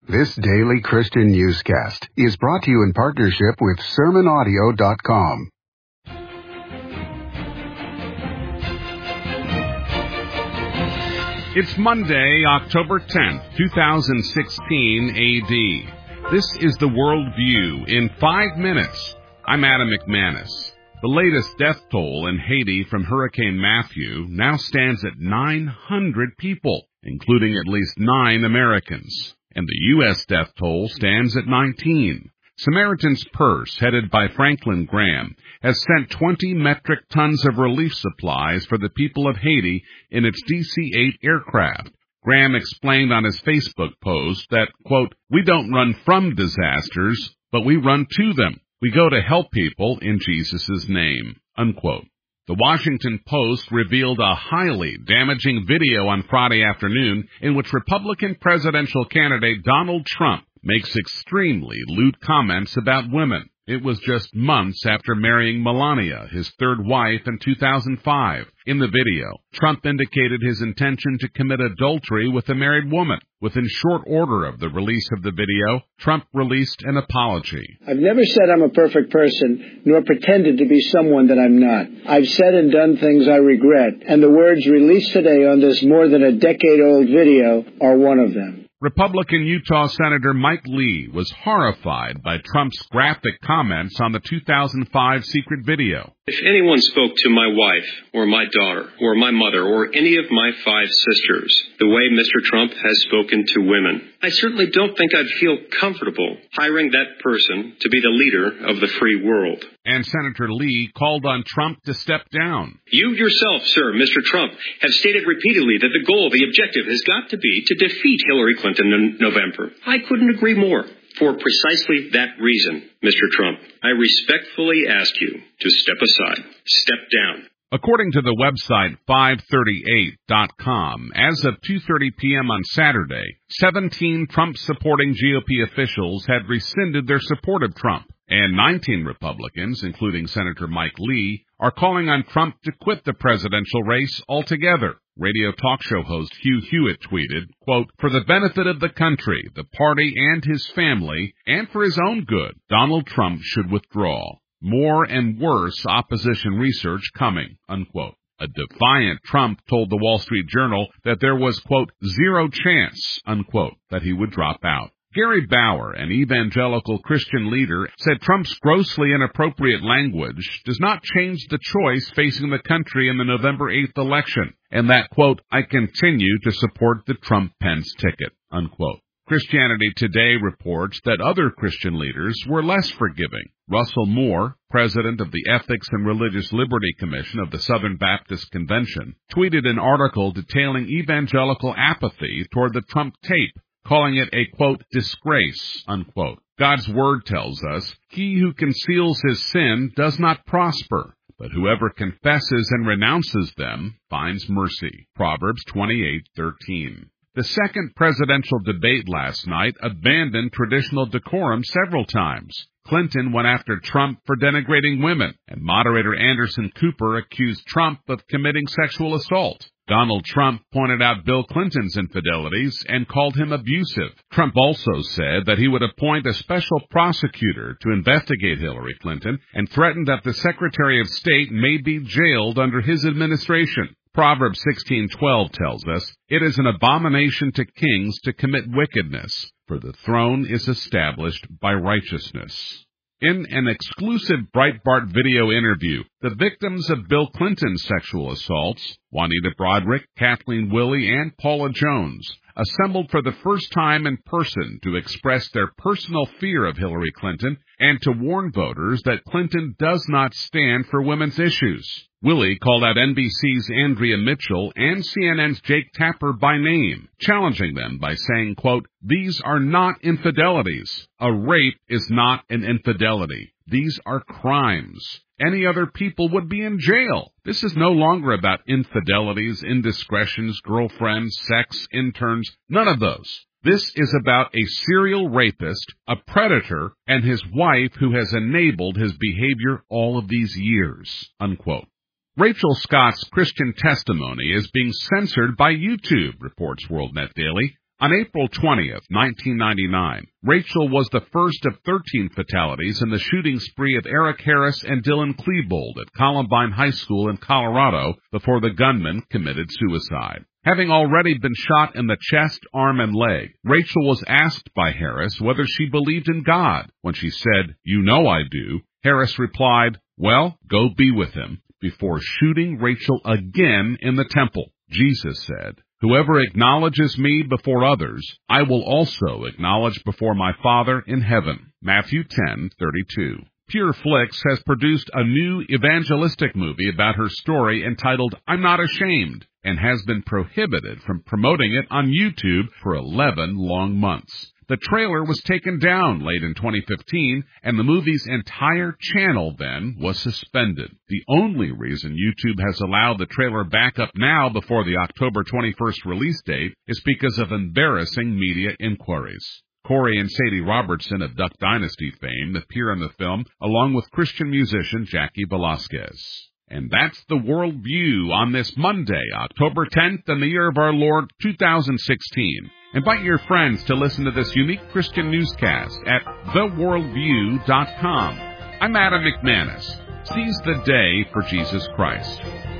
This daily Christian newscast is brought to you in partnership with SermonAudio.com. It's Monday, October 10th, 2016 AD. This is the World View in 5 minutes. I'm Adam McManus. The latest death toll in Haiti from Hurricane Matthew now stands at 900 people, including at least 9 Americans. And the U.S. death toll stands at 19. Samaritan's Purse, headed by Franklin Graham, has sent 20 metric tons of relief supplies for the people of Haiti in its DC-8 aircraft. Graham explained on his Facebook post that, quote, "We don't run from disasters, but we run to them. We go to help people in Jesus' name," unquote. The Washington Post revealed a highly damaging video on Friday afternoon in which Republican presidential candidate Donald Trump makes extremely lewd comments about women. It was just months after marrying Melania, his third wife, in 2005. In the video, Trump indicated his intention to commit adultery with a married woman. Within short order of the release of the video, Trump released an apology. "I've never said I'm a perfect person, nor pretended to be someone that I'm not. I've said and done things I regret, and the words released today on this more than a decade-old video are one of them." Republican Utah Senator Mike Lee was horrified by Trump's graphic comments on the 2005 secret video. "If anyone spoke to my wife or my daughter or my mother or any of my 5 sisters the way Mr. Trump has spoken to women, I certainly don't think I'd feel comfortable hiring that person to be the leader of the free world." And Senator Lee called on Trump to step down. "You yourself, sir, Mr. Trump, have stated repeatedly that the goal, the objective, has got to be to defeat Hillary Clinton in November. I couldn't agree more. For precisely that reason, Mr. Trump, I respectfully ask you to step aside. Step down." According to the website 538.com, as of 2:30 p.m. on Saturday, 17 Trump-supporting GOP officials had rescinded their support of Trump, and 19 Republicans, including Senator Mike Lee, are calling on Trump to quit the presidential race altogether. Radio talk show host Hugh Hewitt tweeted, quote, "For the benefit of the country, the party, and his family, and for his own good, Donald Trump should withdraw. More and worse opposition research coming," unquote. A defiant Trump told the Wall Street Journal that there was, quote, "zero chance," unquote, that he would drop out. Gary Bauer, an evangelical Christian leader, said Trump's grossly inappropriate language does not change the choice facing the country in the November 8th election, and that, quote, "I continue to support the Trump-Pence ticket," unquote. Christianity Today reports that other Christian leaders were less forgiving. Russell Moore, president of the Ethics and Religious Liberty Commission of the Southern Baptist Convention, tweeted an article detailing evangelical apathy toward the Trump tape, calling it a, quote, "disgrace," unquote. God's word tells us, "He who conceals his sin does not prosper, but whoever confesses and renounces them finds mercy." Proverbs 28:13. The second presidential debate last night abandoned traditional decorum several times. Clinton went after Trump for denigrating women, and moderator Anderson Cooper accused Trump of committing sexual assault. Donald Trump pointed out Bill Clinton's infidelities and called him abusive. Trump also said that he would appoint a special prosecutor to investigate Hillary Clinton and threatened that the Secretary of State may be jailed under his administration. Proverbs 16:12 tells us, "It is an abomination to kings to commit wickedness, for the throne is established by righteousness." In an exclusive Breitbart video interview, the victims of Bill Clinton's sexual assaults, Juanita Broderick, Kathleen Willey, and Paula Jones, assembled for the first time in person to express their personal fear of Hillary Clinton and to warn voters that Clinton does not stand for women's issues. Willey called out NBC's Andrea Mitchell and CNN's Jake Tapper by name, challenging them by saying, quote, "These are not infidelities. A rape is not an infidelity. These are crimes. Any other people would be in jail. This is no longer about infidelities, indiscretions, girlfriends, sex, interns, none of those. This is about a serial rapist, a predator, and his wife who has enabled his behavior all of these years," unquote. Rachel Scott's Christian testimony is being censored by YouTube, reports WorldNet Daily. On April 20th, 1999, Rachel was the first of 13 fatalities in the shooting spree of Eric Harris and Dylan Klebold at Columbine High School in Colorado before the gunman committed suicide. Having already been shot in the chest, arm, and leg, Rachel was asked by Harris whether she believed in God. When she said, "You know I do," Harris replied, "Well, go be with him," before shooting Rachel again in the temple. Jesus said, "Whoever acknowledges me before others, I will also acknowledge before my Father in heaven." Matthew 10:32. Pure Flix has produced a new evangelistic movie about her story entitled I'm Not Ashamed, and has been prohibited from promoting it on YouTube for 11 long months. The trailer was taken down late in 2015, and the movie's entire channel then was suspended. The only reason YouTube has allowed the trailer back up now before the October 21st release date is because of embarrassing media inquiries. Corey and Sadie Robertson of Duck Dynasty fame appear in the film, along with Christian musician Jackie Velasquez. And that's the World View on this Monday, October 10th, in the year of our Lord 2016. Invite your friends to listen to this unique Christian newscast at theworldview.com. I'm Adam McManus. Seize the day for Jesus Christ.